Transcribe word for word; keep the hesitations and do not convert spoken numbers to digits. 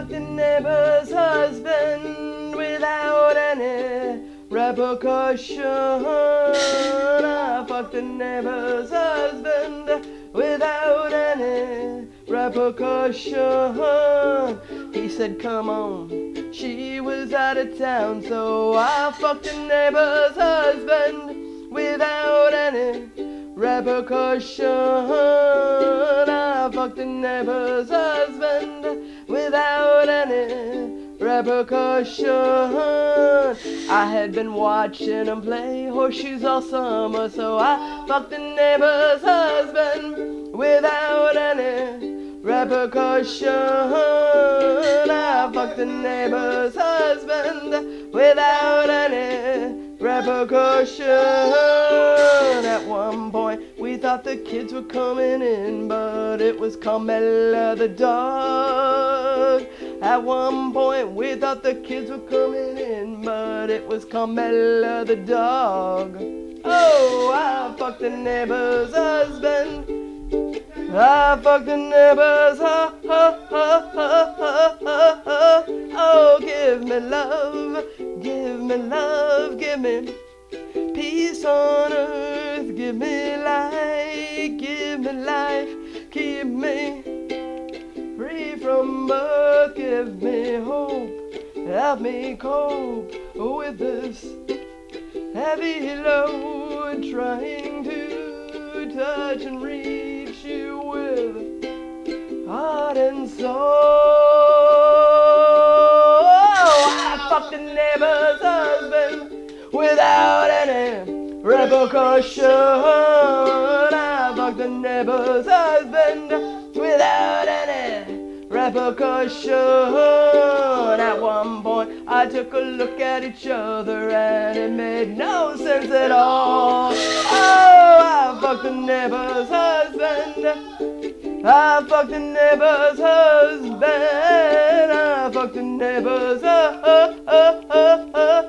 fucked the neighbor's husband without any repercussion. I fucked the neighbor's husband without any repercussion. He said, come on, she was out of town, so I fucked the neighbor's husband without any repercussion. I fucked the neighbor's husband without any repercussion. I had been watching him play horseshoes all summer, so I fucked the neighbor's husband without any repercussion. I fucked the neighbor's husband without any repercussion. At one point we thought the kids were coming in, but it was Carmela the dog. At one point we thought the kids were coming in, but it was Carmela the dog. Oh, I fucked the neighbor's husband. I fucked the neighbor's ha ha ha ha ha ha ha. Oh, give me love, give me love, give me peace on earth, give me light, give me life, keep me free from birth, give me hope, help me cope with this heavy load, trying to touch and reach you with heart and soul. I fucked the neighbor's husband without any repercussion. I fucked the neighbor's husband without any repercussion. At one point I took a look at each other and it made no sense at all. Oh, I fucked the neighbor's husband. I fucked the neighbor's husband. I fucked the neighbor's husband.